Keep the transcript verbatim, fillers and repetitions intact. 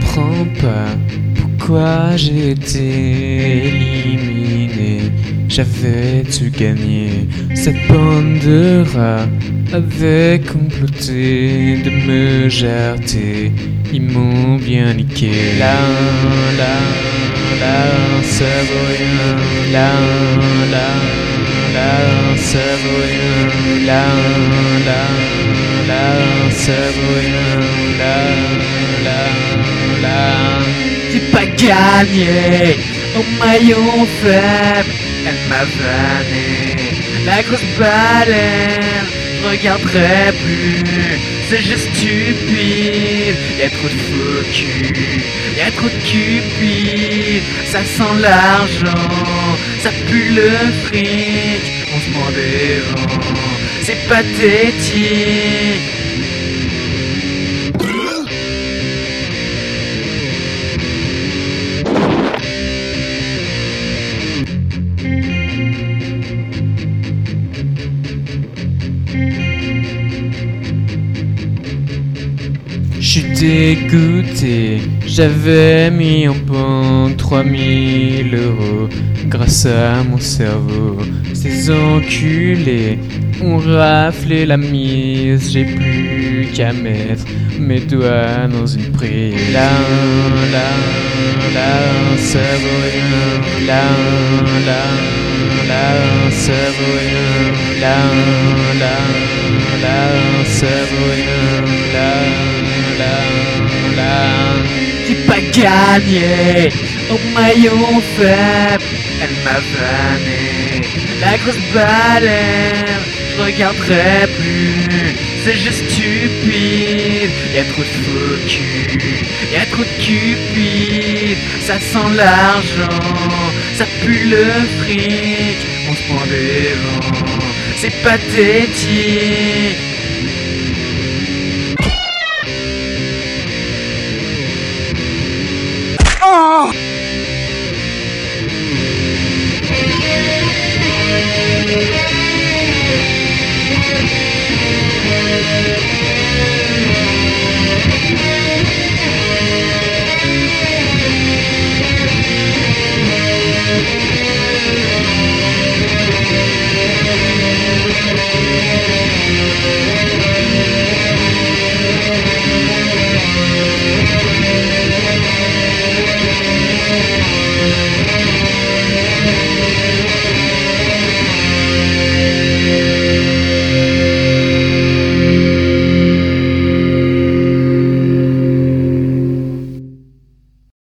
comprends pas pourquoi j'ai été éliminé. J'avais dû gagner. Cette bande de rats avait comploté de me jarter. Ils m'ont bien niqué. Là, là, là, ça vaut rien. Là, là, là, ça vaut rien. Là, là, là, ça vaut rien. Là, là, là. J'ai pas gagné au maillon faible. Elle m'a vanné, la grosse baleine, je regarderai plus, c'est juste stupide, y'a trop de faux cul, y'a trop de cupide, ça sent l'argent, ça pue le fric, on se prend des vents, c'est pathétique. J'suis dégoûté, j'avais mis en banque trois mille euros grâce à mon cerveau. Ces enculés ont raflé la mise, j'ai plus qu'à mettre mes doigts dans une prise. Là, là, là, ça vaut rien. Là, là, là, ça vaut rien. Là, là, là, ça vaut rien. Là, là, là. J'ai pas gagné au maillon faible. Elle m'a vanné, la grosse baleine, je regarderai plus, c'est juste stupide, y'a trop de faux cul, y'a trop de cupide, ça sent l'argent, ça pue le fric, on se prend des vents, c'est pathétique.